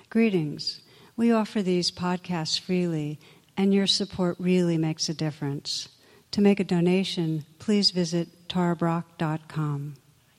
Greetings. We offer these podcasts freely, and your support really makes a difference. To make a donation, please visit tarabrach.com.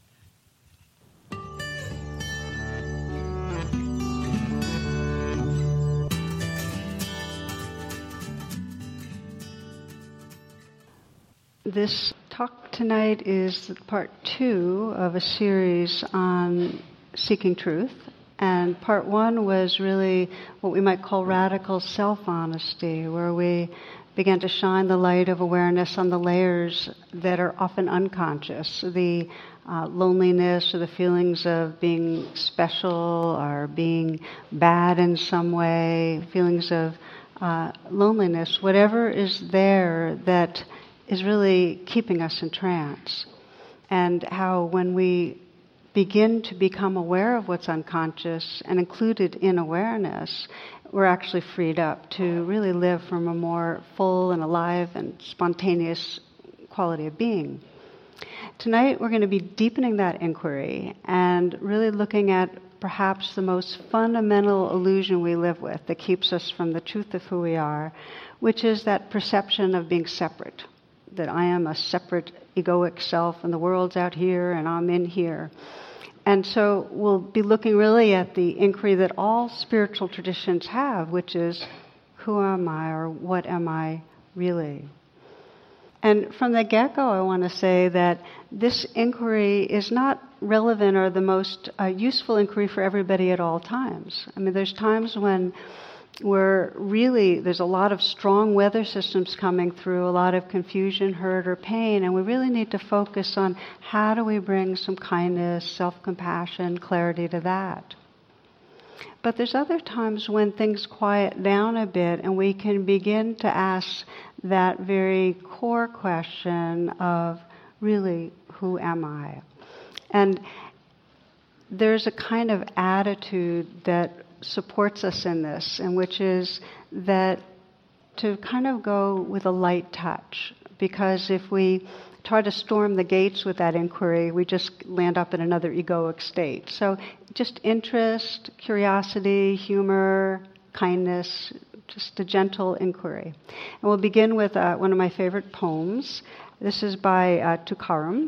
This talk tonight is part 2 of a series on seeking truth. And part 1 was really what we might call radical self-honesty, where we began to shine the light of awareness on the layers that are often unconscious, the loneliness or the feelings of being special or being bad in some way, feelings of loneliness, whatever is there that is really keeping us in trance. And how when we begin to become aware of what's unconscious and included in awareness, we're actually freed up to really live from a more full and alive and spontaneous quality of being. Tonight we're going to be deepening that inquiry and really looking at perhaps the most fundamental illusion we live with that keeps us from the truth of who we are, which is that perception of being separate, that I am a separate egoic self and the world's out here and I'm in here. And so we'll be looking really at the inquiry that all spiritual traditions have, which is, who am I, or what am I really? And from the get-go, I want to say that this inquiry is not relevant or the most useful inquiry for everybody at all times. I mean, there's times when there's a lot of strong weather systems coming through, a lot of confusion, hurt, or pain, and we really need to focus on how do we bring some kindness, self-compassion, clarity to that. But there's other times when things quiet down a bit and we can begin to ask that very core question of, really, who am I? And there's a kind of attitude that supports us in this, and which is that to kind of go with a light touch, because if we try to storm the gates with that inquiry, we just land up in another egoic state. So just interest, curiosity, humor, kindness, just a gentle inquiry. And we'll begin with one of my favorite poems. This is by Tukaram.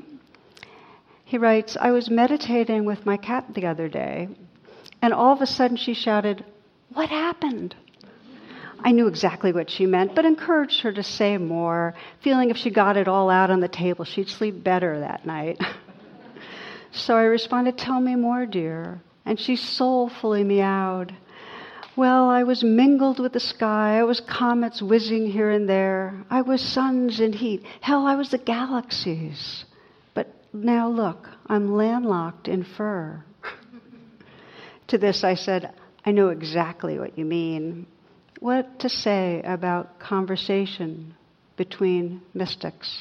He writes, "I was meditating with my cat the other day, and all of a sudden she shouted, 'What happened?' I knew exactly what she meant, but encouraged her to say more, feeling if she got it all out on the table, she'd sleep better that night. So I responded, 'Tell me more, dear.' And she soulfully meowed, 'Well, I was mingled with the sky. I was comets whizzing here and there. I was suns in heat. Hell, I was the galaxies. But now look, I'm landlocked in fur.' To this I said, 'I know exactly what you mean.' What to say about conversation between mystics?"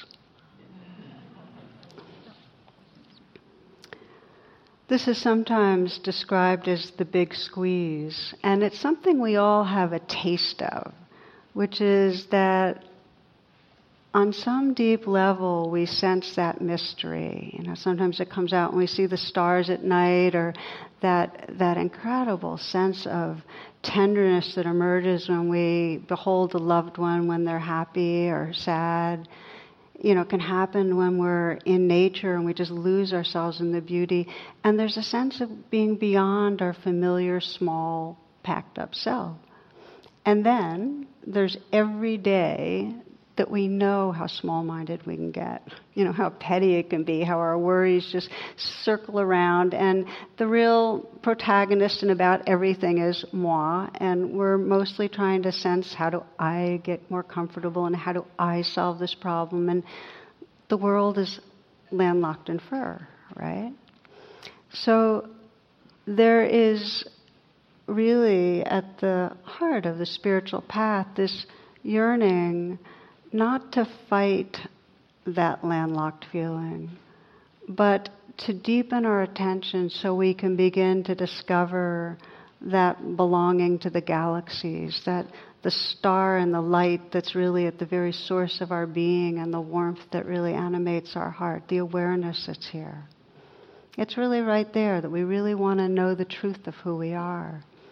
This is sometimes described as the big squeeze, and it's something we all have a taste of, which is that on some deep level we sense that mystery. You know, sometimes it comes out when we see the stars at night, or that incredible sense of tenderness that emerges when we behold a loved one when they're happy or sad. You know, it can happen when we're in nature and we just lose ourselves in the beauty. And there's a sense of being beyond our familiar, small, packed up self. And then there's every day that we know how small-minded we can get, you know, how petty it can be, how our worries just circle around, and the real protagonist in about everything is moi, and we're mostly trying to sense, how do I get more comfortable, and how do I solve this problem, and the world is landlocked in fur, right? So there is really at the heart of the spiritual path this yearning not to fight that landlocked feeling, but to deepen our attention so we can begin to discover that belonging to the galaxies, that the star and the light that's really at the very source of our being, and the warmth that really animates our heart, the awareness that's here. It's really right there that we really want to know the truth of who we are.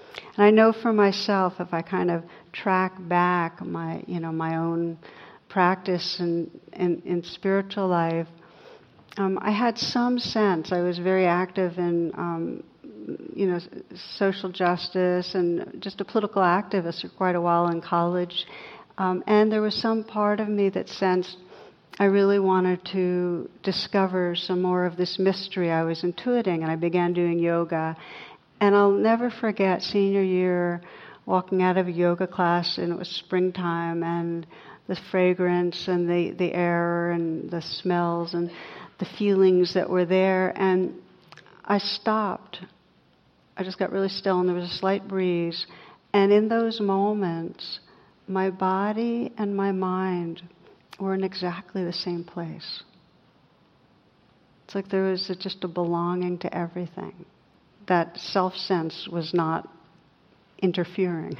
And I know for myself, if I kind of track back my own practice in spiritual life, I had some sense. I was very active in, social justice and just a political activist for quite a while in college. And there was some part of me that sensed I really wanted to discover some more of this mystery I was intuiting, and I began doing yoga. And I'll never forget senior year walking out of a yoga class, and it was springtime, and the fragrance and the air and the smells and the feelings that were there. And I stopped. I just got really still, and there was a slight breeze. And in those moments, my body and my mind were in exactly the same place. It's like there was just a belonging to everything. That self-sense was not interfering.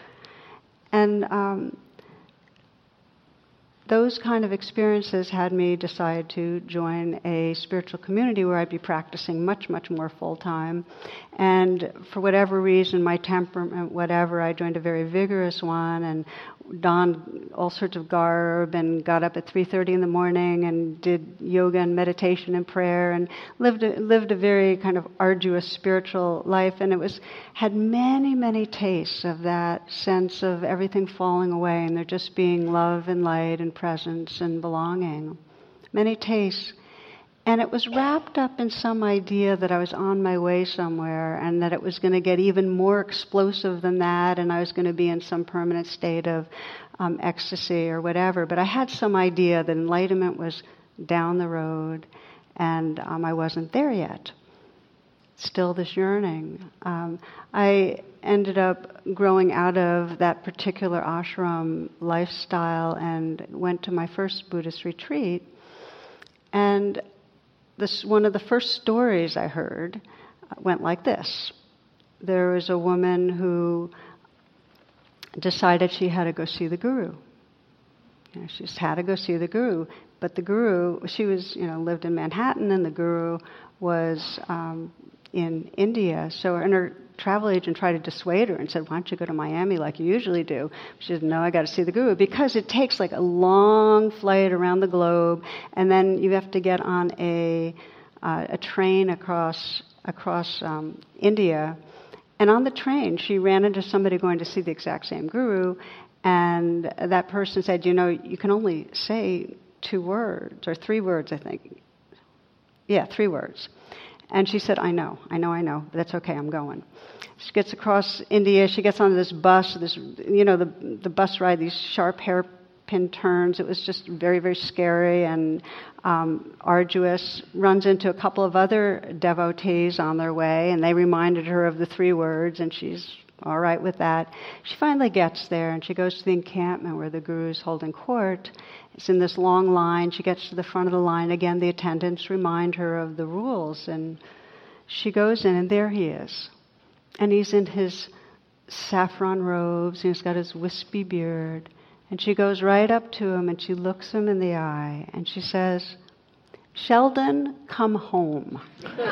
And those kind of experiences had me decide to join a spiritual community where I'd be practicing much, much more full-time. And for whatever reason, my temperament, whatever, I joined a very vigorous one and donned all sorts of garb and got up at 3:30 in the morning and did yoga and meditation and prayer and lived a very kind of arduous spiritual life. And it had many, many tastes of that sense of everything falling away and there just being love and light and presence and belonging. Many tastes. And it was wrapped up in some idea that I was on my way somewhere and that it was going to get even more explosive than that and I was going to be in some permanent state of ecstasy or whatever. But I had some idea that enlightenment was down the road and I wasn't there yet. Still this yearning. I ended up growing out of that particular ashram lifestyle and went to my first Buddhist retreat. And one of the first stories I heard went like this. There was a woman who decided she had to go see the guru. She just had to go see the guru. But the guru, she was, lived in Manhattan, and the guru was in India. So her travel agent tried to dissuade her and said, "Why don't you go to Miami like you usually do?" She said, "No, I got to see the guru," because it takes like a long flight around the globe, and then you have to get on a train across India. And on the train, she ran into somebody going to see the exact same guru, and that person said, "You can only say 2 words, or 3 words, I think. Yeah, 3 words." And she said, I know, but that's okay, I'm going. She gets across India, she gets on this bus, the bus ride, these sharp hairpin turns. It was just very, very scary and arduous. Runs into a couple of other devotees on their way, and they reminded her of the 3 words, and she's all right with that. She finally gets there, and she goes to the encampment where the guru's holding court. It's in this long line. She gets to the front of the line. Again, the attendants remind her of the rules, and she goes in, and there he is. And he's in his saffron robes, and he's got his wispy beard. And she goes right up to him, and she looks him in the eye, and she says, "Sheldon, come home."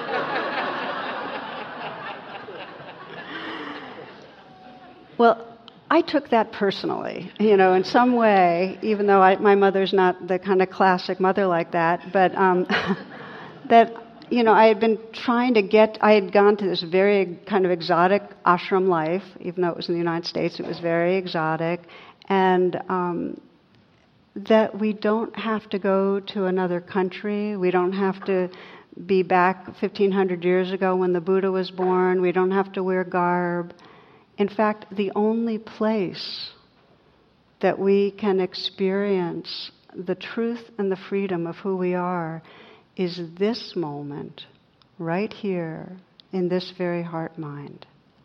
Well, I took that personally, in some way, even though my mother's not the kind of classic mother like that, but that, I had been trying to I had gone to this very kind of exotic ashram life, even though it was in the United States, it was very exotic, and that we don't have to go to another country, we don't have to be back 1,500 years ago when the Buddha was born, we don't have to wear garb. In fact, the only place that we can experience the truth and the freedom of who we are is this moment, right here, in this very heart-mind.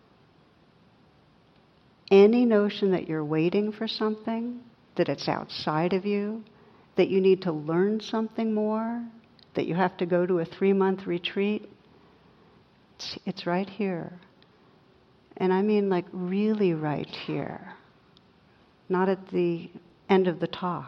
Any notion that you're waiting for something, that it's outside of you, that you need to learn something more, that you have to go to a 3-month retreat, it's right here. And I mean like really right here, not at the end of the talk.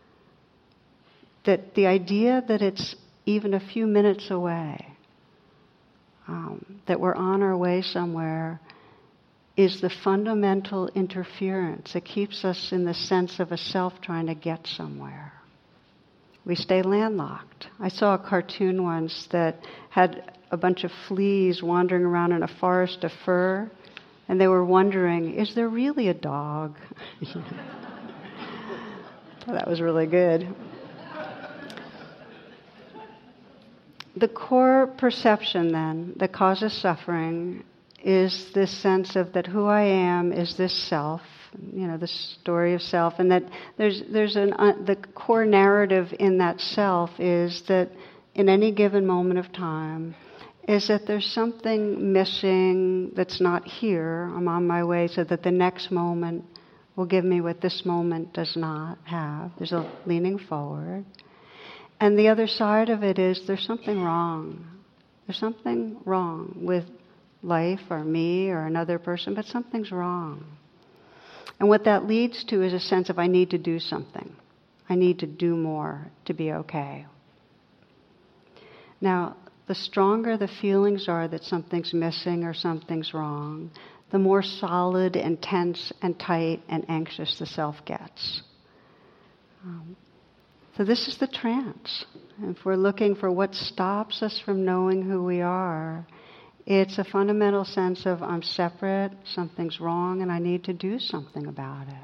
That the idea that it's even a few minutes away, that we're on our way somewhere, is the fundamental interference. It keeps us in the sense of a self trying to get somewhere. We stay landlocked. I saw a cartoon once that had a bunch of fleas wandering around in a forest of fur, and they were wondering, is there really a dog? That was really good. The core perception, then, that causes suffering is this sense of that who I am is this self, the story of self, and that the core narrative in that self is that in any given moment of time is that there's something missing that's not here. I'm on my way so that the next moment will give me what this moment does not have. There's a leaning forward. And the other side of it is there's something wrong. There's something wrong with life or me or another person, but something's wrong. And what that leads to is a sense of I need to do something. I need to do more to be okay. Now, the stronger the feelings are that something's missing or something's wrong, the more solid and tense and tight and anxious the self gets. So this is the trance. If we're looking for what stops us from knowing who we are, it's a fundamental sense of I'm separate, something's wrong, and I need to do something about it.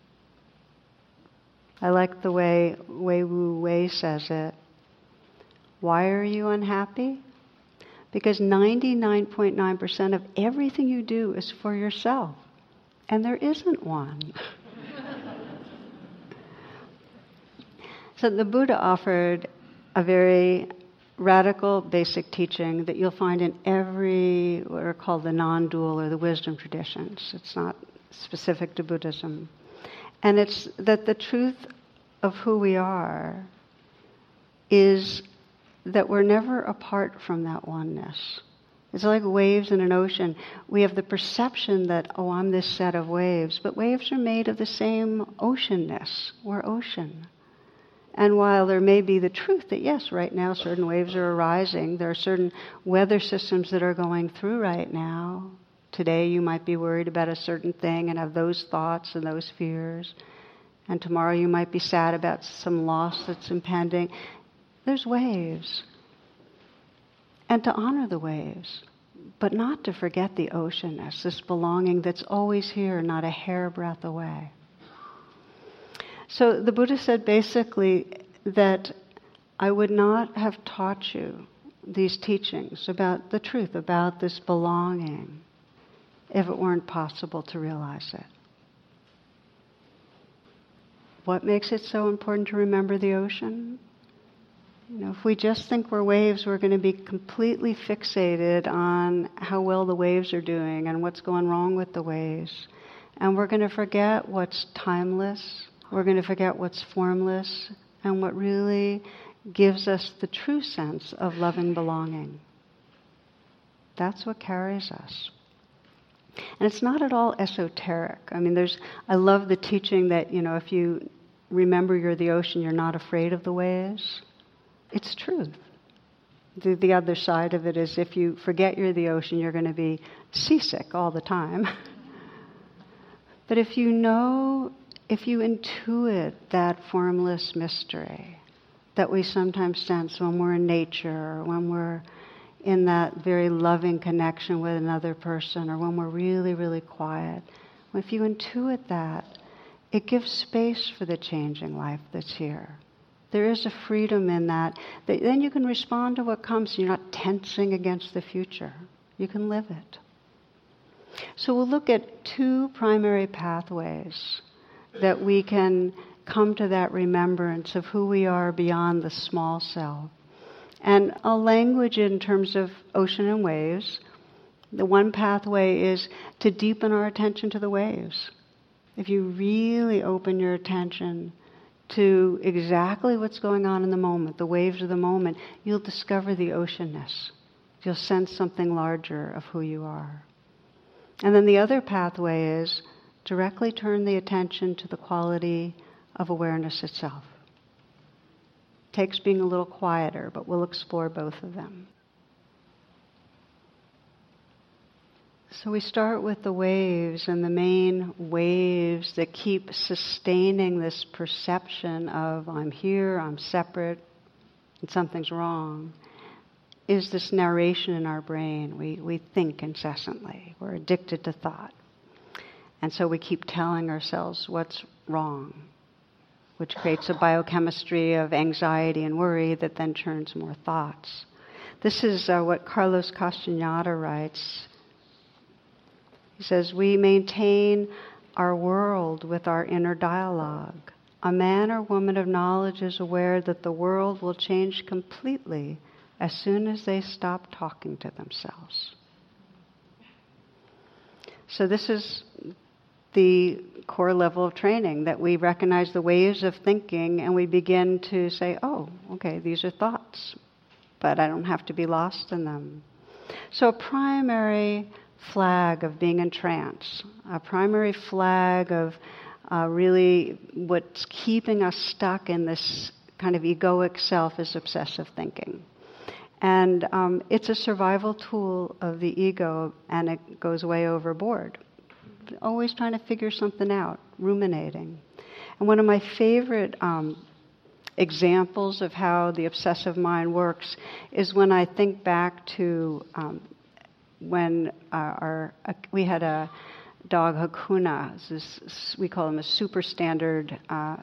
I like the way Wei Wu Wei says it. Why are you unhappy? Because 99.9% of everything you do is for yourself, and there isn't one. So the Buddha offered a very radical, basic teaching that you'll find in every what are called the non-dual or the wisdom traditions. It's not specific to Buddhism. And it's that the truth of who we are is that we're never apart from that oneness. It's like waves in an ocean. We have the perception that, oh, I'm this set of waves, but waves are made of the same oceanness. We're ocean. And while there may be the truth that, yes, right now certain waves are arising, there are certain weather systems that are going through right now. Today you might be worried about a certain thing and have those thoughts and those fears. And tomorrow you might be sad about some loss that's impending. There's waves. And to honor the waves, but not to forget the oceanness, this belonging that's always here, not a hairbreadth away. So the Buddha said basically that I would not have taught you these teachings about the truth, about this belonging, if it weren't possible to realize it. What makes it so important to remember the ocean? If we just think we're waves, we're going to be completely fixated on how well the waves are doing and what's going wrong with the waves. And we're going to forget what's timeless. We're going to forget what's formless and what really gives us the true sense of loving belonging. That's what carries us. And it's not at all esoteric. I love the teaching that, if you remember you're the ocean, you're not afraid of the waves. It's truth. The other side of it is if you forget you're the ocean, you're going to be seasick all the time. But if you intuit that formless mystery that we sometimes sense when we're in nature, or when we're in that very loving connection with another person, or when we're really, really quiet, if you intuit that, it gives space for the changing life that's here. There is a freedom in that then you can respond to what comes. You're not tensing against the future. You can live it. So we'll look at two primary pathways that we can come to that remembrance of who we are beyond the small self. And a language in terms of ocean and waves. The one pathway is to deepen our attention to the waves. If you really open your attention to exactly what's going on in the moment, the waves of the moment, you'll discover the oceanness. You'll sense something larger of who you are. And then the other pathway is directly turn the attention to the quality of awareness itself. Takes being a little quieter, but we'll explore both of them. So we start with the waves, and the main waves that keep sustaining this perception of I'm here, I'm separate, and something's wrong, is this narration in our brain. We think incessantly. We're addicted to thought. And so we keep telling ourselves what's wrong, which creates a biochemistry of anxiety and worry that then turns more thoughts. This is what Carlos Castaneda writes. He says, we maintain our world with our inner dialogue. A man or woman of knowledge is aware that the world will change completely as soon as they stop talking to themselves. So this is the core level of training, that we recognize the waves of thinking and we begin to say, oh, okay, these are thoughts, but I don't have to be lost in them. So a primary flag of being in trance, a primary flag of really what's keeping us stuck in this kind of egoic self is obsessive thinking. And it's a survival tool of the ego, and it goes way overboard. Always trying to figure something out, ruminating. And one of my favorite examples of how the obsessive mind works is when I think back to when we had a dog, Hakuna. We call him a super standard.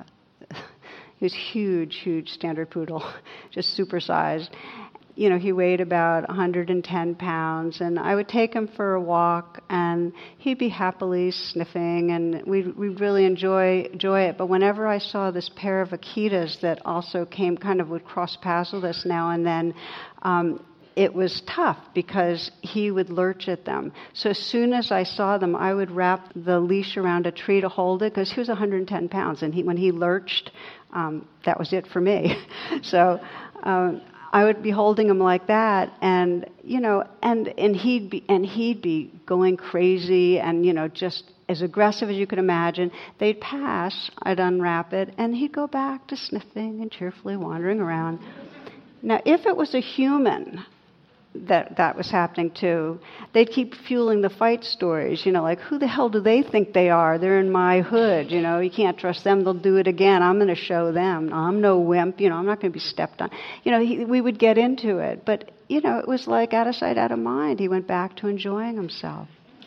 He was huge standard poodle, just supersized. You know, he weighed about 110 pounds, and I would take him for a walk, and he'd be happily sniffing, and we'd really enjoy it. But whenever I saw this pair of Akitas that also came, kind of would cross paths with us now and then, it was tough because he would lurch at them. So as soon as I saw them, I would wrap the leash around a tree to hold it, because he was 110 pounds, and when he lurched, that was it for me. So I would be holding him like that, and and he'd be going crazy, and just as aggressive as you could imagine. They'd pass, I'd unwrap it, and he'd go back to sniffing and cheerfully wandering around. Now, if it was a human that was happening to, they'd keep fueling the fight stories, like, who the hell do they think they are? They're in my hood, you can't trust them, they'll do it again, I'm going to show them, I'm no wimp, I'm not going to be stepped on. We would get into it, but, it was like out of sight, out of mind. He went back to enjoying himself.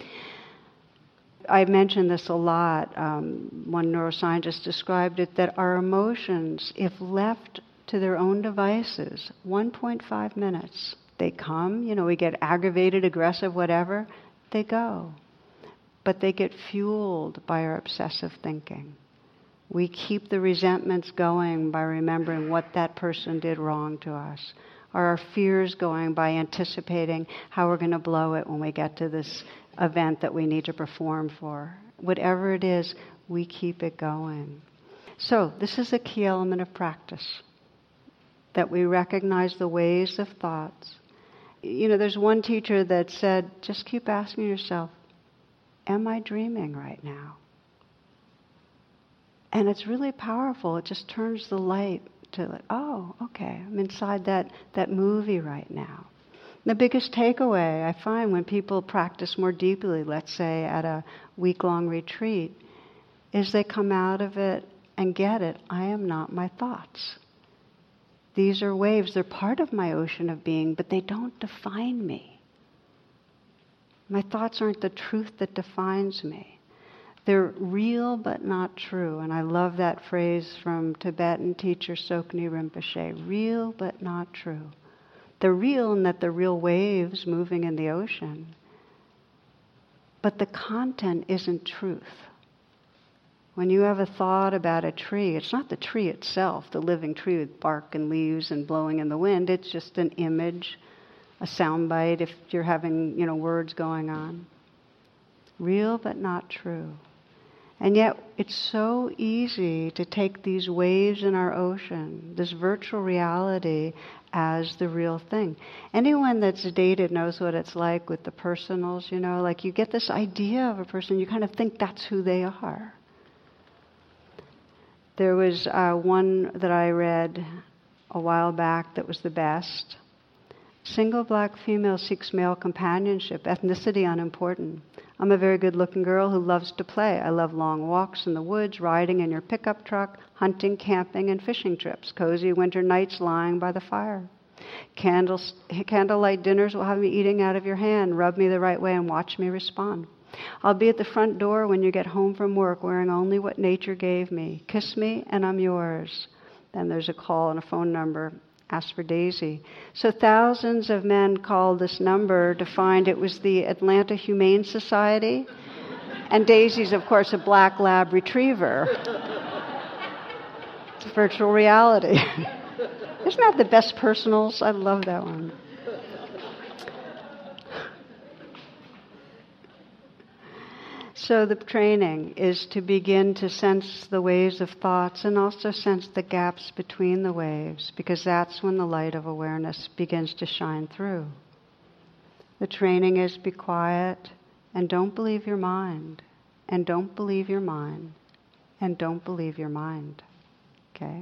I mentioned this a lot. One neuroscientist described it, that our emotions, if left to their own devices, 1.5 minutes, they come, we get aggravated, aggressive, whatever, they go. But they get fueled by our obsessive thinking. We keep the resentments going by remembering what that person did wrong to us. Or our fears going by anticipating how we're going to blow it when we get to this event that we need to perform for. Whatever it is, we keep it going. So this is a key element of practice, that we recognize the waves of thoughts. There's one teacher that said, just keep asking yourself, am I dreaming right now? And it's really powerful. It just turns the light to, oh, okay, I'm inside that movie right now. The biggest takeaway I find when people practice more deeply, let's say at a week-long retreat, is they come out of it and get it. I am not my thoughts. These are waves. They're part of my ocean of being, but they don't define me. My thoughts aren't the truth that defines me. They're real but not true. And I love that phrase from Tibetan teacher Tsoknyi Rinpoche, real but not true. They're real in that they're real waves moving in the ocean. But the content isn't truth. When you have a thought about a tree, it's not the tree itself, the living tree with bark and leaves and blowing in the wind. It's just an image, a soundbite if you're having, words going on. Real but not true. And yet it's so easy to take these waves in our ocean, this virtual reality, as the real thing. Anyone that's dated knows what it's like with the personals, like you get this idea of a person, you kind of think that's who they are. There was one that I read a while back that was the best. Single black female seeks male companionship, ethnicity unimportant. I'm a very good-looking girl who loves to play. I love long walks in the woods, riding in your pickup truck, hunting, camping, and fishing trips, cozy winter nights lying by the fire. Candlelight dinners will have me eating out of your hand, rub me the right way, and watch me respond. I'll be at the front door when you get home from work, wearing only what nature gave me. Kiss me, and I'm yours. Then there's a call and a phone number. Ask for Daisy. So thousands of men called this number to find it was the Atlanta Humane Society. And Daisy's, of course, a black lab retriever. It's virtual reality. Isn't that the best personals? I love that one. So the training is to begin to sense the waves of thoughts and also sense the gaps between the waves, because that's when the light of awareness begins to shine through. The training is be quiet and don't believe your mind, and don't believe your mind, and don't believe your mind. Okay?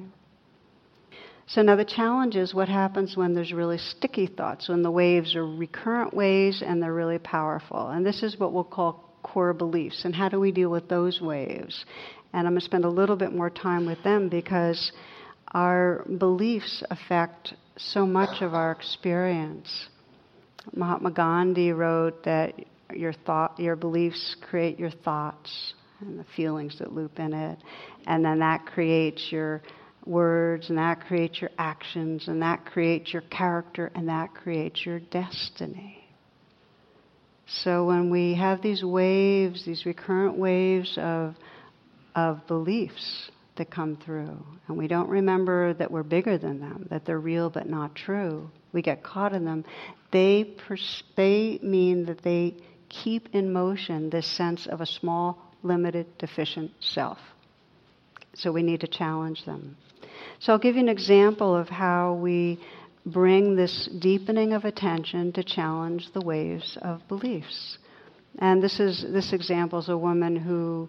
So now the challenge is what happens when there's really sticky thoughts, when the waves are recurrent waves and they're really powerful. And this is what we'll call core beliefs, and how do we deal with those waves? And I'm going to spend a little bit more time with them because our beliefs affect so much of our experience. Mahatma Gandhi wrote that your beliefs create your thoughts and the feelings that loop in it, and then that creates your words, and that creates your actions, and that creates your character, and that creates your destiny. So when we have these waves, these recurrent waves of beliefs that come through, and we don't remember that we're bigger than them, that they're real but not true, we get caught in them, they mean that they keep in motion this sense of a small, limited, deficient self. So we need to challenge them. So I'll give you an example of how we bring this deepening of attention to challenge the waves of beliefs. And this example is a woman who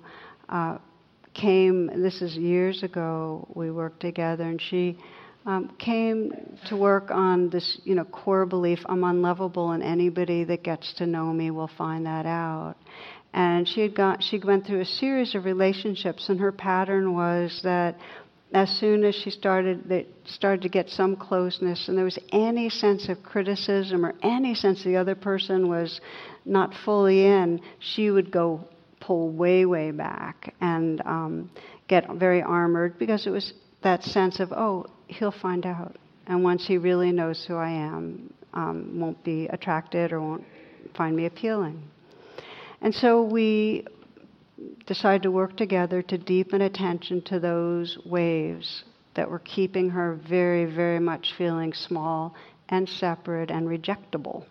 came, this is years ago, we worked together, and she came to work on this, core belief, I'm unlovable, and anybody that gets to know me will find that out. And she went through a series of relationships, and her pattern was that as soon as they started to get some closeness, and there was any sense of criticism or any sense the other person was not fully in, she would pull way, way back and get very armored, because it was that sense of, oh, he'll find out. And once he really knows who I am, won't be attracted or won't find me appealing. And so we decided to work together to deepen attention to those waves that were keeping her very, very much feeling small and separate and rejectable.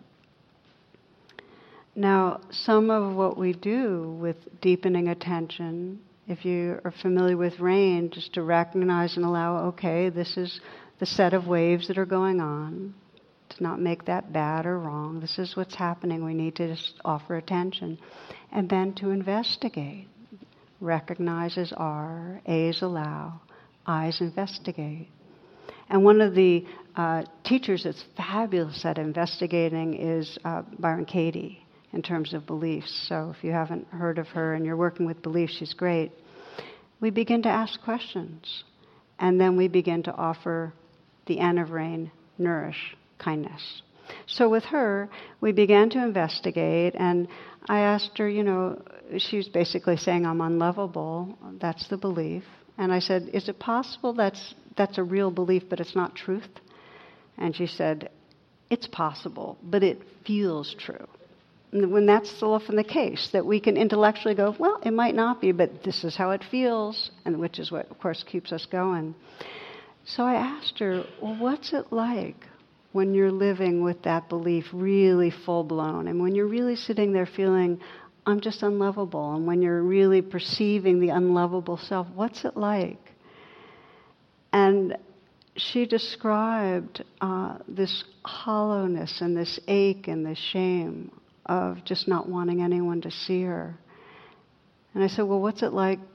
Now, some of what we do with deepening attention, if you are familiar with rain, just to recognize and allow, okay, this is the set of waves that are going on, to not make that bad or wrong. This is what's happening. We need to just offer attention. And then to investigate. Recognize as are, A's allow, I's investigate. And one of the teachers that's fabulous at investigating is Byron Katie in terms of beliefs. So if you haven't heard of her and you're working with beliefs, she's great. We begin to ask questions, and then we begin to offer the N of rain, nourish, kindness. So with her, we began to investigate, and I asked her, she was basically saying, I'm unlovable. That's the belief. And I said, is it possible that's a real belief, but it's not truth? And she said, it's possible, but it feels true. And when that's often the case, that we can intellectually go, well, it might not be, but this is how it feels, and which is what, of course, keeps us going. So I asked her, well, what's it like when you're living with that belief really full-blown, and when you're really sitting there feeling, I'm just unlovable, and when you're really perceiving the unlovable self, what's it like? And she described this hollowness and this ache and this shame of just not wanting anyone to see her. And I said, well, what's it like to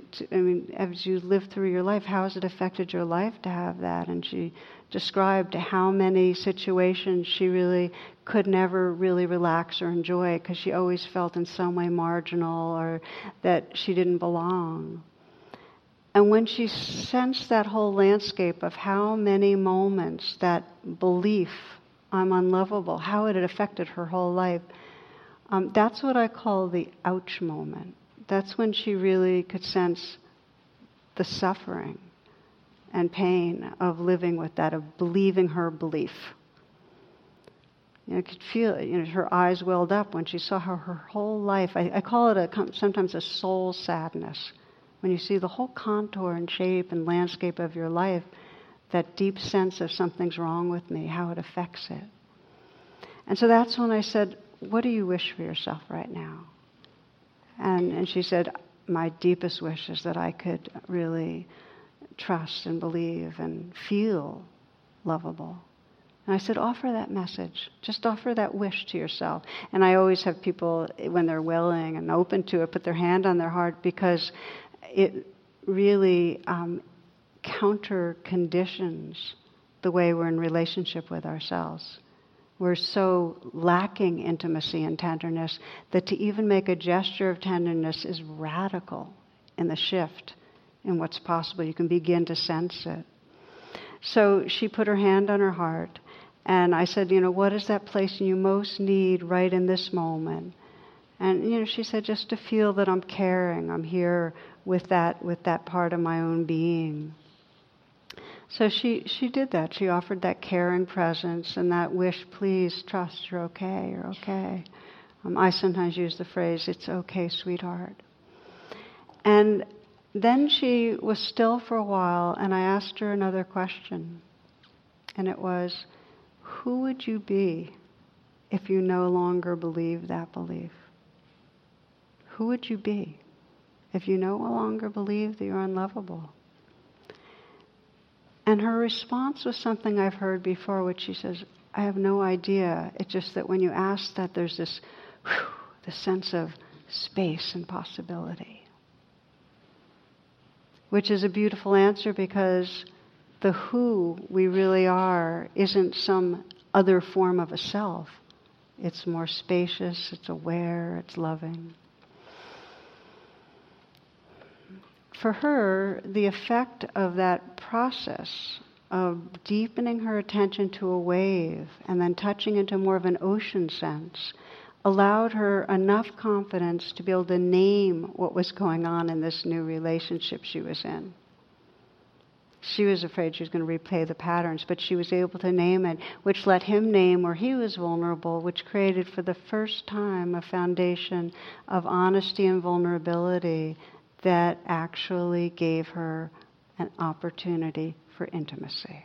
as you live through your life, how has it affected your life to have that? And she described how many situations she really could never really relax or enjoy because she always felt in some way marginal or that she didn't belong. And when she sensed that whole landscape of how many moments that belief, I'm unlovable, how it had affected her whole life, that's what I call the ouch moment. That's when she really could sense the suffering and pain of living with that, of believing her belief. Could feel it. Her eyes welled up when she saw how her whole life, I call it sometimes a soul sadness. When you see the whole contour and shape and landscape of your life, that deep sense of something's wrong with me, how it affects it. And so that's when I said, what do you wish for yourself right now? And she said, my deepest wish is that I could really trust and believe and feel lovable. And I said, offer that message. Just offer that wish to yourself. And I always have people, when they're willing and open to it, put their hand on their heart because it really counter conditions the way we're in relationship with ourselves. We're so lacking intimacy and tenderness that to even make a gesture of tenderness is radical in the shift in what's possible. You can begin to sense it. So she put her hand on her heart, and I said, what is that place you most need right in this moment? And, she said, just to feel that I'm caring, I'm here with that part of my own being. So she did that. She offered that caring presence and that wish, please trust you're okay. I sometimes use the phrase, it's okay, sweetheart. And then she was still for a while, and I asked her another question. And it was, who would you be if you no longer believe that belief? Who would you be if you no longer believe that you're unlovable? And her response was something I've heard before, which she says, I have no idea. It's just that when you ask that, there's this sense of space and possibility. Which is a beautiful answer because the who we really are isn't some other form of a self. It's more spacious, it's aware, it's loving. For her, the effect of that process of deepening her attention to a wave and then touching into more of an ocean sense allowed her enough confidence to be able to name what was going on in this new relationship she was in. She was afraid she was going to replay the patterns, but she was able to name it, which let him name where he was vulnerable, which created for the first time a foundation of honesty and vulnerability that actually gave her an opportunity for intimacy.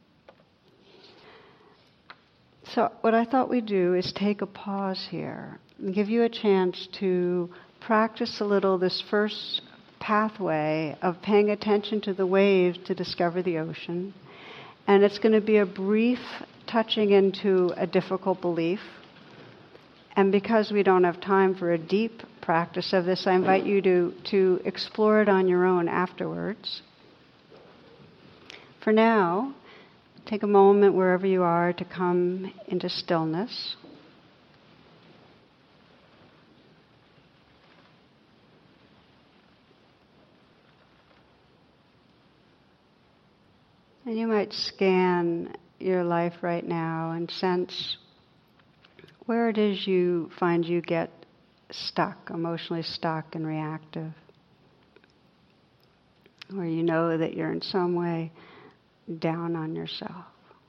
So what I thought we'd do is take a pause here and give you a chance to practice a little this first pathway of paying attention to the waves to discover the ocean. And it's going to be a brief touching into a difficult belief. And because we don't have time for a deep practice of this, I invite you to explore it on your own afterwards. For now, take a moment wherever you are to come into stillness. And you might scan your life right now and sense where it is you find you get stuck, emotionally stuck and reactive. Where you know that you're in some way down on yourself.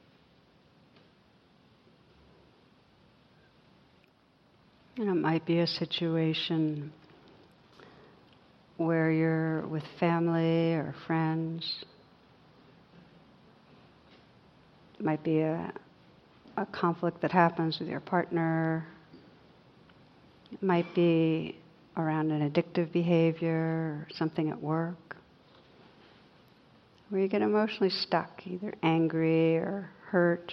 And it might be a situation where you're with family or friends. It might be a conflict that happens with your partner. It might be around an addictive behavior or something at work, where you get emotionally stuck, either angry or hurt,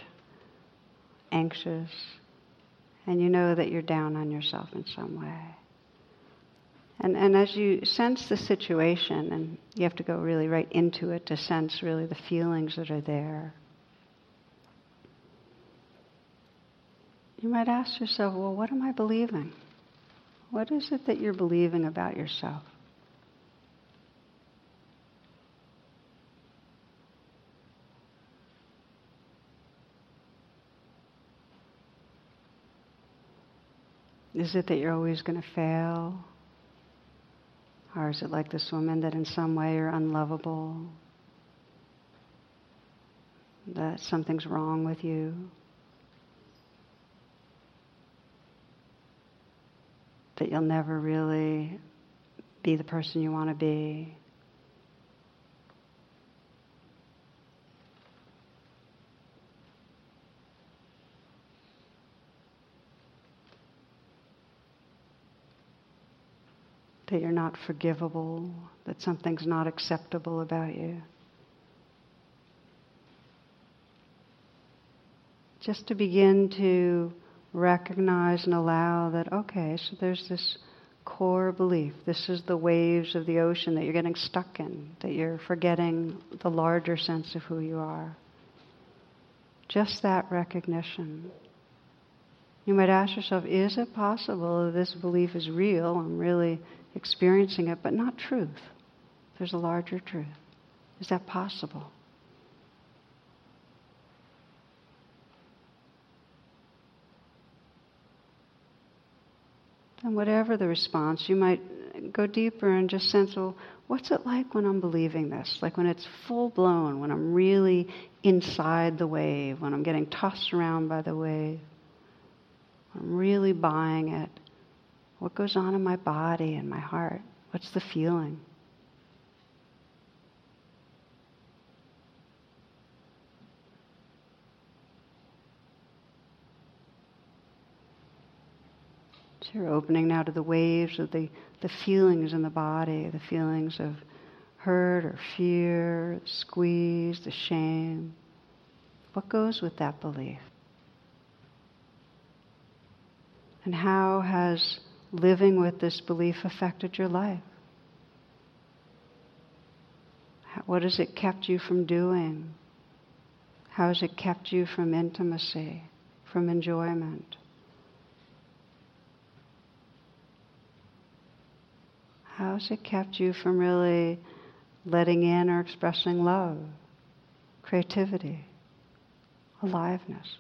anxious, and you know that you're down on yourself in some way. And as you sense the situation, and you have to go really right into it to sense really the feelings that are there, you might ask yourself, well, what am I believing? What is it that you're believing about yourself? Is it that you're always going to fail? Or is it like this woman that in some way you're unlovable? That something's wrong with you? That you'll never really be the person you want to be? That you're not forgivable, that something's not acceptable about you. Just to begin to recognize and allow that, okay, so there's this core belief. This is the waves of the ocean that you're getting stuck in, that you're forgetting the larger sense of who you are. Just that recognition. You might ask yourself, is it possible that this belief is real, I'm really experiencing it, but not truth? There's a larger truth. Is that possible? And whatever the response, you might go deeper and just sense, well, what's it like when I'm believing this? Like when it's full blown, when I'm really inside the wave, when I'm getting tossed around by the wave, when I'm really buying it. What goes on in my body and my heart? What's the feeling? So you're opening now to the waves of the feelings in the body, the feelings of hurt or fear, the squeeze, the shame. What goes with that belief? And how has living with this belief affected your life? What has it kept you from doing? How has it kept you from intimacy, from enjoyment? How has it kept you from really letting in or expressing love, creativity, aliveness?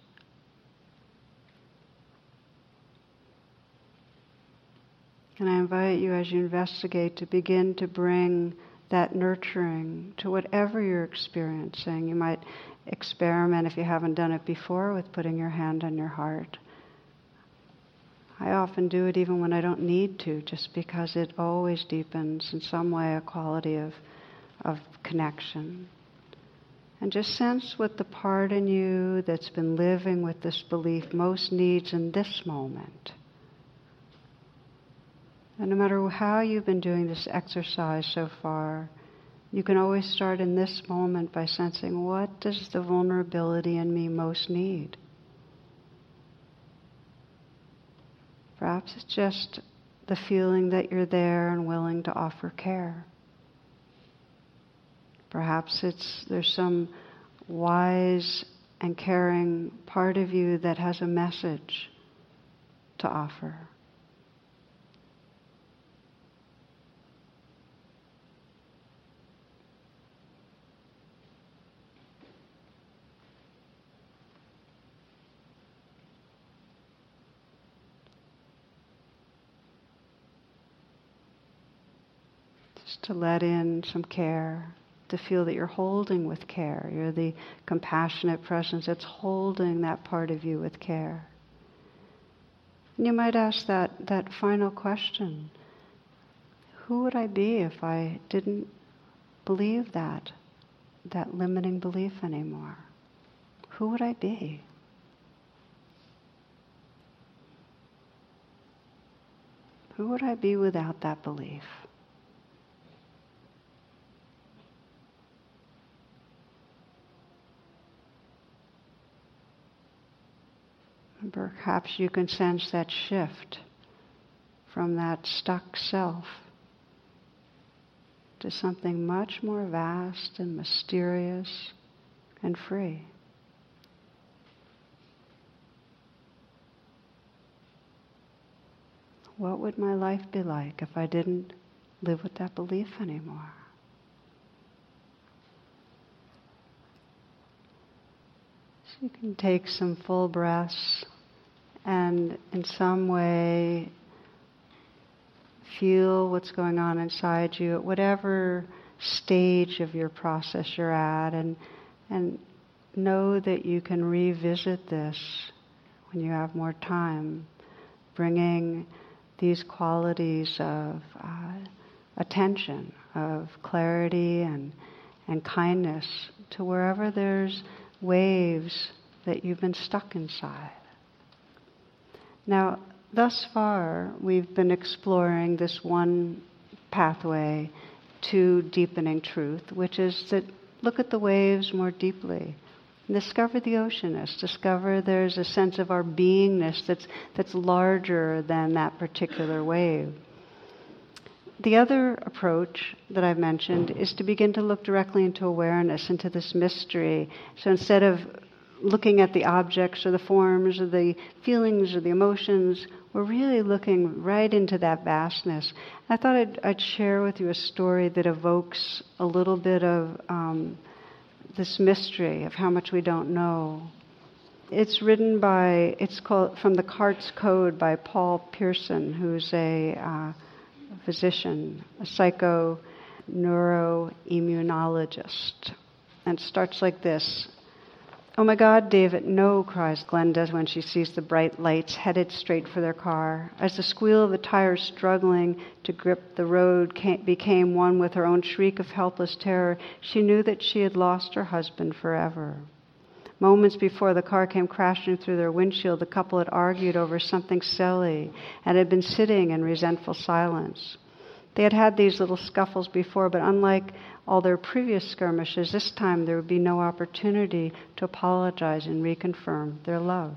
And I invite you, as you investigate, to begin to bring that nurturing to whatever you're experiencing. You might experiment, if you haven't done it before, with putting your hand on your heart. I often do it even when I don't need to, just because it always deepens in some way a quality of connection. And just sense what the part in you that's been living with this belief most needs in this moment. And no matter how you've been doing this exercise so far, you can always start in this moment by sensing, what does the vulnerability in me most need? Perhaps it's just the feeling that you're there and willing to offer care. Perhaps there's some wise and caring part of you that has a message to offer. Just to let in some care, to feel that you're holding with care. You're the compassionate presence that's holding that part of you with care. And you might ask that final question. Who would I be if I didn't believe that limiting belief anymore? Who would I be? Who would I be without that belief? And perhaps you can sense that shift from that stuck self to something much more vast and mysterious and free. What would my life be like if I didn't live with that belief anymore? So you can take some full breaths and in some way feel what's going on inside you at whatever stage of your process you're at, and know that you can revisit this when you have more time, bringing these qualities of attention, of clarity and kindness to wherever there's waves that you've been stuck inside. Now, thus far, we've been exploring this one pathway to deepening truth, which is that look at the waves more deeply. Discover the oceanness. Discover there's a sense of our beingness that's larger than that particular wave. The other approach that I've mentioned is to begin to look directly into awareness, into this mystery. So instead of looking at the objects or the forms or the feelings or the emotions, we're really looking right into that vastness. I thought I'd share with you a story that evokes a little bit of this mystery of how much we don't know. It's called From the Heart's Code by Paul Pearson, who's a physician, a psychoneuroimmunologist. And it starts like this. "Oh my God, David, no," cries Glenda when she sees the bright lights headed straight for their car. As the squeal of the tires struggling to grip the road became one with her own shriek of helpless terror, she knew that she had lost her husband forever. Moments before the car came crashing through their windshield, the couple had argued over something silly and had been sitting in resentful silence. They had had these little scuffles before, but unlike all their previous skirmishes, this time there would be no opportunity to apologize and reconfirm their love.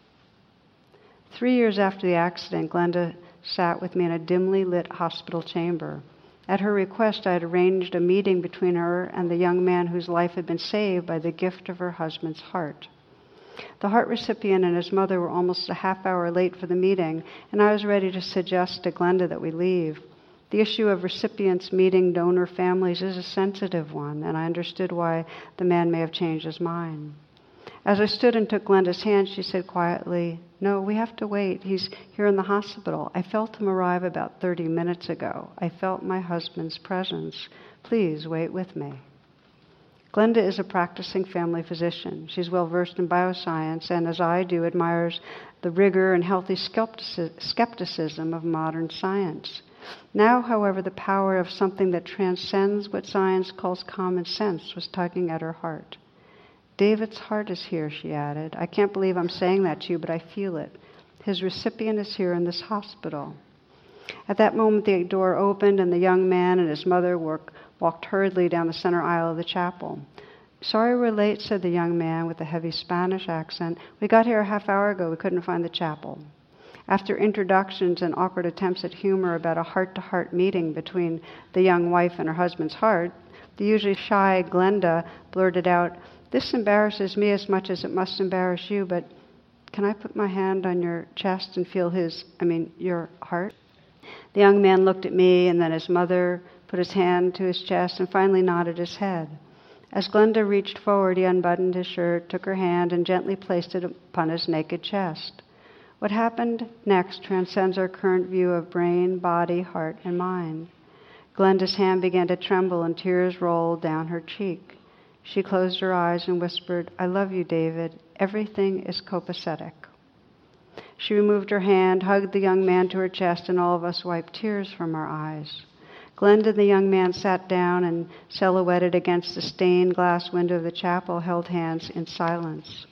3 years after the accident, Glenda sat with me in a dimly lit hospital chamber. At her request, I had arranged a meeting between her and the young man whose life had been saved by the gift of her husband's heart. The heart recipient and his mother were almost a half hour late for the meeting, and I was ready to suggest to Glenda that we leave. The issue of recipients meeting donor families is a sensitive one, and I understood why the man may have changed his mind. As I stood and took Glenda's hand, she said quietly, "No, we have to wait. He's here in the hospital. I felt him arrive about 30 minutes ago. I felt my husband's presence. Please wait with me." Glenda is a practicing family physician. She's well versed in bioscience and, as I do, admires the rigor and healthy skepticism of modern science. Now, however, the power of something that transcends what science calls common sense was tugging at her heart. "David's heart is here," she added. "I can't believe I'm saying that to you, but I feel it. His recipient is here in this hospital." At that moment, the door opened, and the young man and his mother walked hurriedly down the center aisle of the chapel. "Sorry we're late," said the young man with a heavy Spanish accent. "We got here a half hour ago. We couldn't find the chapel." After introductions and awkward attempts at humor about a heart-to-heart meeting between the young wife and her husband's heart, the usually shy Glenda blurted out, "This embarrasses me as much as it must embarrass you, but can I put my hand on your chest and feel your heart?" The young man looked at me, and then his mother put his hand to his chest and finally nodded his head. As Glenda reached forward, he unbuttoned his shirt, took her hand, and gently placed it upon his naked chest. What happened next transcends our current view of brain, body, heart, and mind. Glenda's hand began to tremble and tears rolled down her cheek. She closed her eyes and whispered, "I love you, David. Everything is copacetic." She removed her hand, hugged the young man to her chest, and all of us wiped tears from our eyes. Glenda and the young man sat down and, silhouetted against the stained glass window of the chapel, held hands in silence.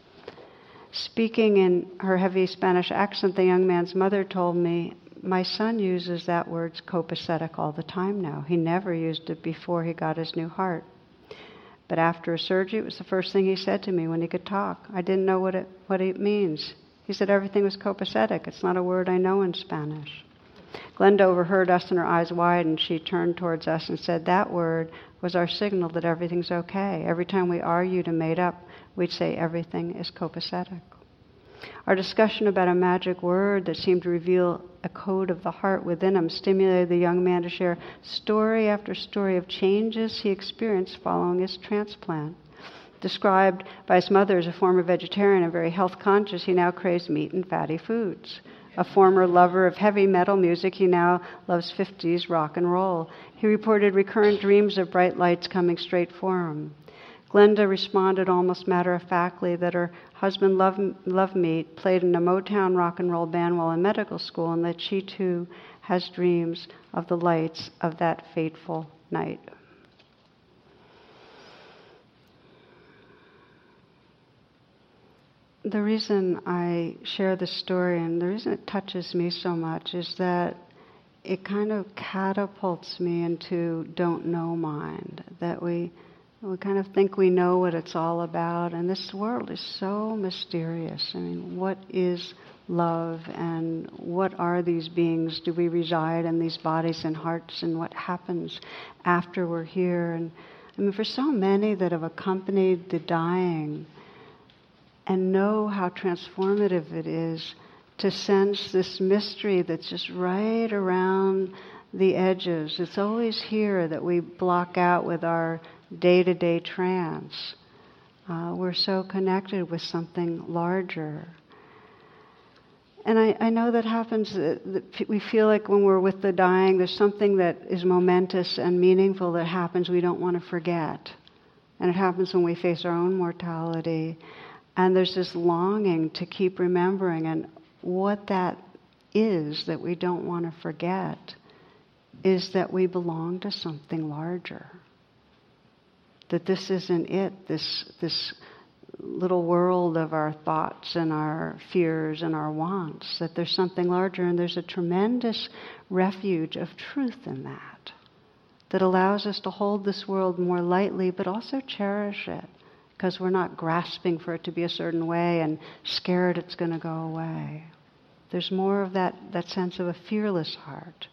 Speaking in her heavy Spanish accent, the young man's mother told me, "My son uses that word copacetic all the time now. He never used it before he got his new heart. But after his surgery, it was the first thing he said to me when he could talk. I didn't know what it means. He said everything was copacetic. It's not a word I know in Spanish." Glenda overheard us and her eyes widened. She turned towards us and said that word was our signal that everything's okay. Every time we argued and made up, we'd say everything is copacetic. Our discussion about a magic word that seemed to reveal a code of the heart within him stimulated the young man to share story after story of changes he experienced following his transplant. Described by his mother as a former vegetarian and very health conscious, he now craves meat and fatty foods. A former lover of heavy metal music, he now loves 50s rock and roll. He reported recurrent dreams of bright lights coming straight for him. Glenda responded almost matter-of-factly that her husband Love Meat played in a Motown rock and roll band while in medical school, and that she too has dreams of the lights of that fateful night. The reason I share this story and the reason it touches me so much is that it kind of catapults me into don't know mind, that we kind of think we know what it's all about, and this world is so mysterious. I mean, what is love, and what are these beings? Do we reside in these bodies and hearts, and what happens after we're here? And I mean, for so many that have accompanied the dying and know how transformative it is to sense this mystery that's just right around the edges. It's always here that we block out with our day-to-day trance. We're so connected with something larger. And I know that happens, that we feel like when we're with the dying, there's something that is momentous and meaningful that happens we don't want to forget. And it happens when we face our own mortality. And there's this longing to keep remembering, and what that is that we don't want to forget is that we belong to something larger. That this isn't it, this little world of our thoughts and our fears and our wants, that there's something larger, and there's a tremendous refuge of truth in that allows us to hold this world more lightly but also cherish it, because we're not grasping for it to be a certain way and scared it's going to go away. There's more of that sense of a fearless heart.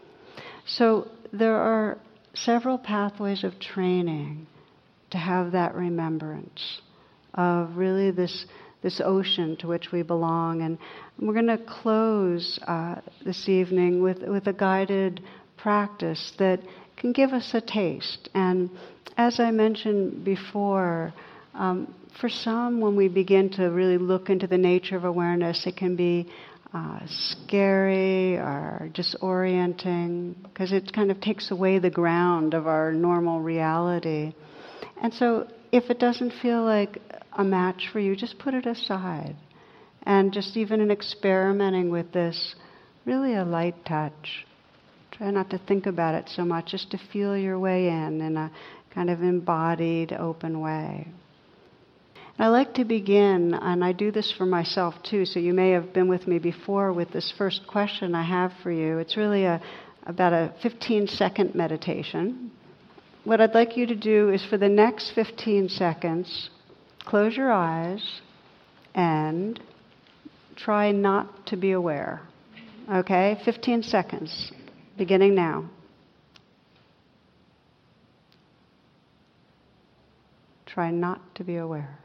So there are several pathways of training to have that remembrance of really this ocean to which we belong. And we're going to close this evening with a guided practice that can give us a taste. And as I mentioned before, for some, when we begin to really look into the nature of awareness, it can be scary or disorienting, because it kind of takes away the ground of our normal reality. And so if it doesn't feel like a match for you, just put it aside. And just even in experimenting with this, really a light touch. Try not to think about it so much, just to feel your way in a kind of embodied, open way. I like to begin, and I do this for myself too, so you may have been with me before with this first question I have for you. It's really about a 15-second meditation. What I'd like you to do is for the next 15 seconds, close your eyes and try not to be aware. Okay? 15 seconds, beginning now. Try not to be aware.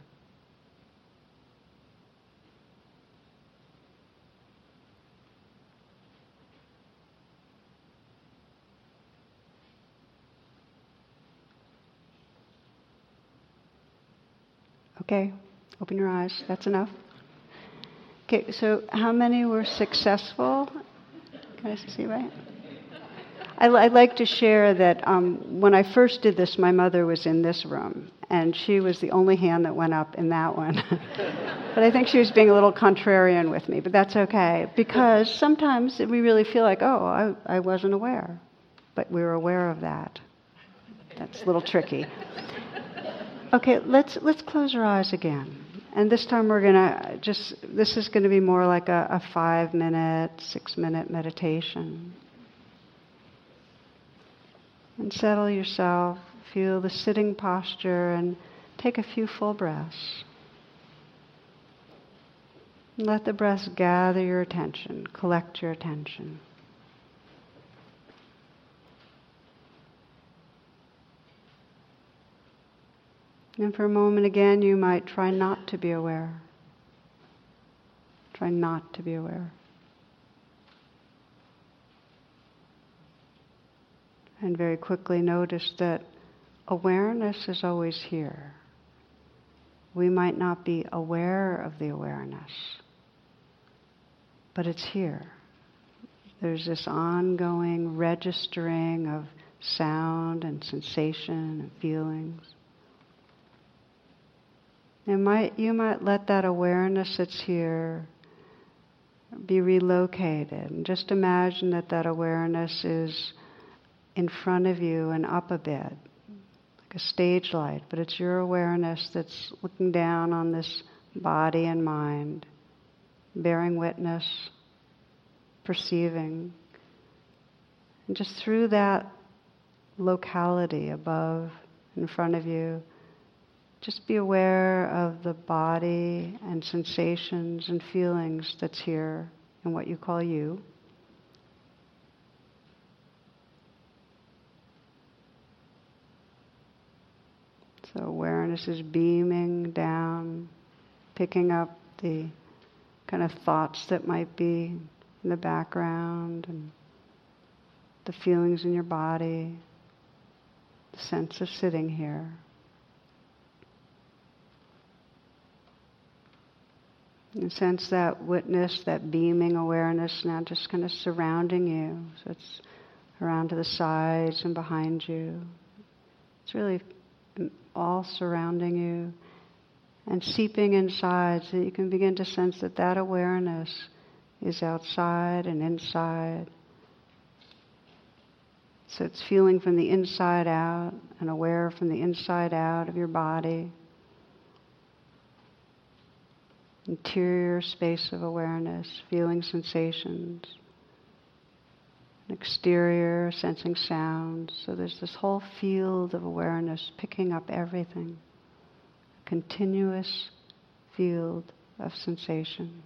Okay, open your eyes. That's enough. Okay, so how many were successful? Can I see right? I'd like to share that when I first did this, my mother was in this room, and she was the only hand that went up in that one. But I think she was being a little contrarian with me, but that's okay, because sometimes we really feel like, oh, I wasn't aware, but we were aware of that. That's a little tricky. Okay, let's close our eyes again. And this time we're going to this is going to be more like a 5-minute, 6-minute meditation. And settle yourself, feel the sitting posture, and take a few full breaths. And let the breaths gather your attention, collect your attention. And for a moment again, you might try not to be aware. Try not to be aware. And very quickly notice that awareness is always here. We might not be aware of the awareness, but it's here. There's this ongoing registering of sound and sensation and feelings. And you might let that awareness that's here be relocated. And just imagine that that awareness is in front of you and up a bit, like a stage light, but it's your awareness that's looking down on this body and mind, bearing witness, perceiving. And just through that locality above, in front of you, just be aware of the body and sensations and feelings that's here in what you call you. So awareness is beaming down, picking up the kind of thoughts that might be in the background and the feelings in your body, the sense of sitting here. And sense that witness, that beaming awareness now just kind of surrounding you. So it's around to the sides and behind you. It's really all surrounding you and seeping inside so that you can begin to sense that that awareness is outside and inside. So it's feeling from the inside out and aware from the inside out of your body. Interior space of awareness, feeling sensations. Exterior, sensing sounds. So there's this whole field of awareness picking up everything. A continuous field of sensation.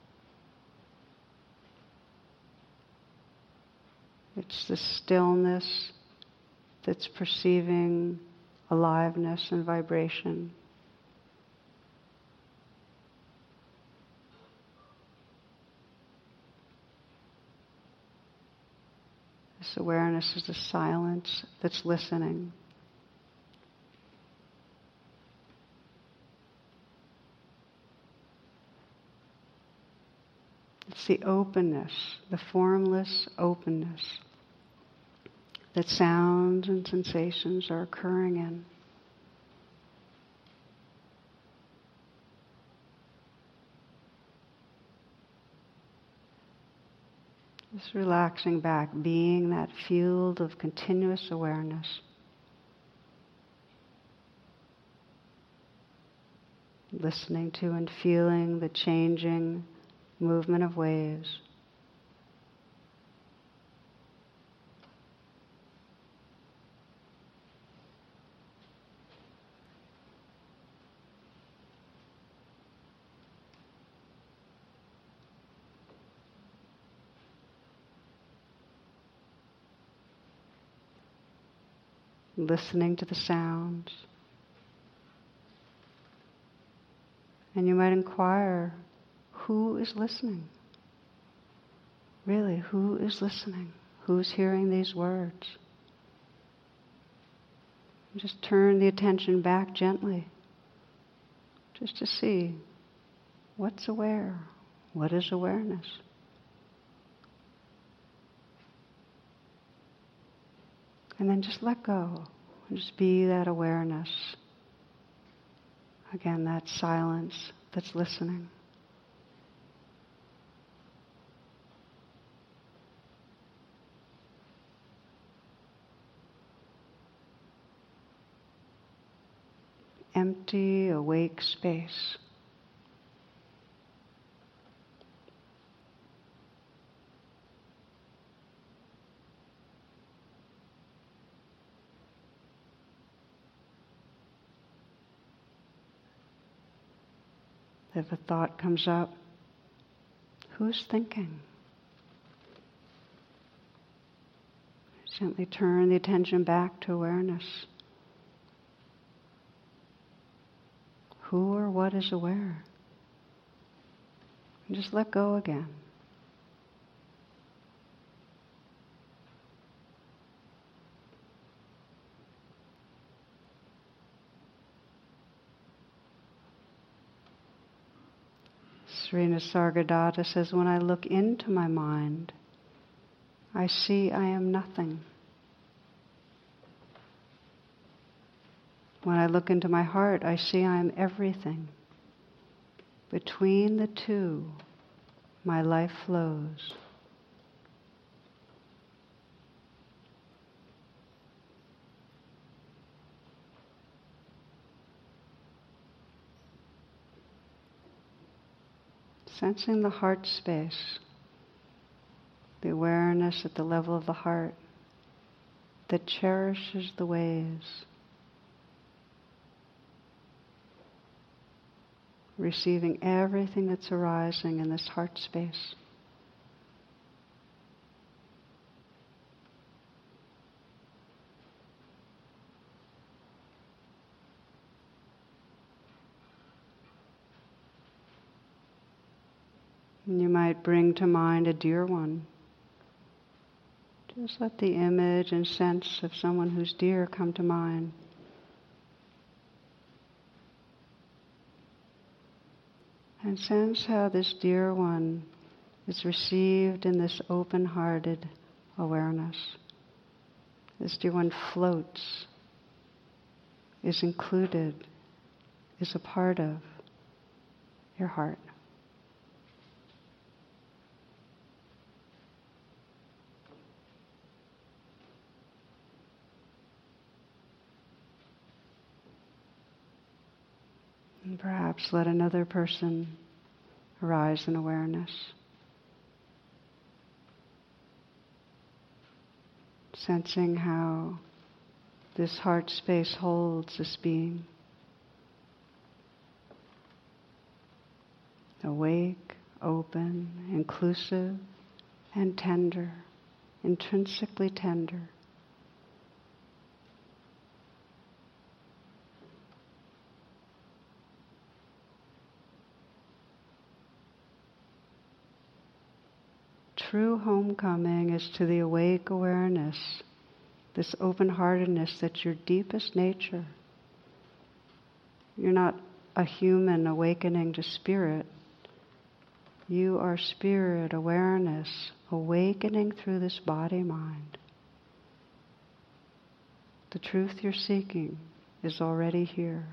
It's the stillness that's perceiving aliveness and vibration. This awareness is the silence that's listening. It's the openness, the formless openness that sounds and sensations are occurring in. Just relaxing back, being that field of continuous awareness. Listening to and feeling the changing movement of waves. Listening to the sounds. And you might inquire, who is listening? Really, who is listening? Who's hearing these words? And just turn the attention back gently, just to see what's aware, what is awareness. And then just let go, and just be that awareness. Again, that silence that's listening. Empty, awake space. If a thought comes up, who's thinking? Gently turn the attention back to awareness. who or what is aware. And just let go again. Sri Nisargadatta says, when I look into my mind, I see I am nothing. When I look into my heart, I see I am everything. Between the two, my life flows. Sensing the heart space, the awareness at the level of the heart that cherishes the waves, receiving everything that's arising in this heart space. And you might bring to mind a dear one. Just let the image and sense of someone who's dear come to mind. And sense how this dear one is received in this open-hearted awareness. This dear one floats, is included, is a part of your heart. And perhaps let another person arise in awareness. Sensing how this heart space holds this being. Awake, open, inclusive, and tender, intrinsically tender. True homecoming is to the awake awareness, this open-heartedness that's your deepest nature. You're not a human awakening to spirit. You are spirit awareness awakening through this body-mind. The truth you're seeking is already here.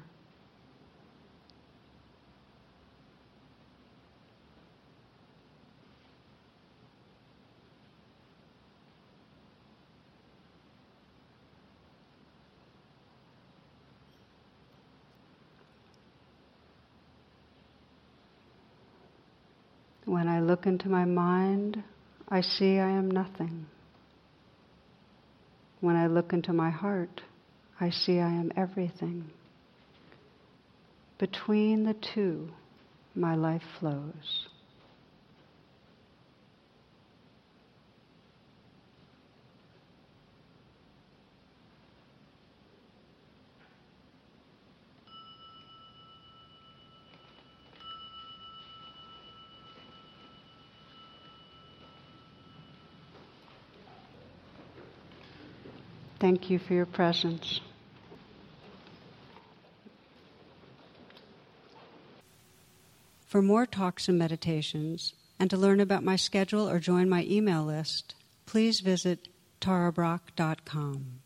When I look into my mind, I see I am nothing. When I look into my heart, I see I am everything. Between the two, my life flows. Thank you for your presence. For more talks and meditations, and to learn about my schedule or join my email list, please visit tarabrach.com.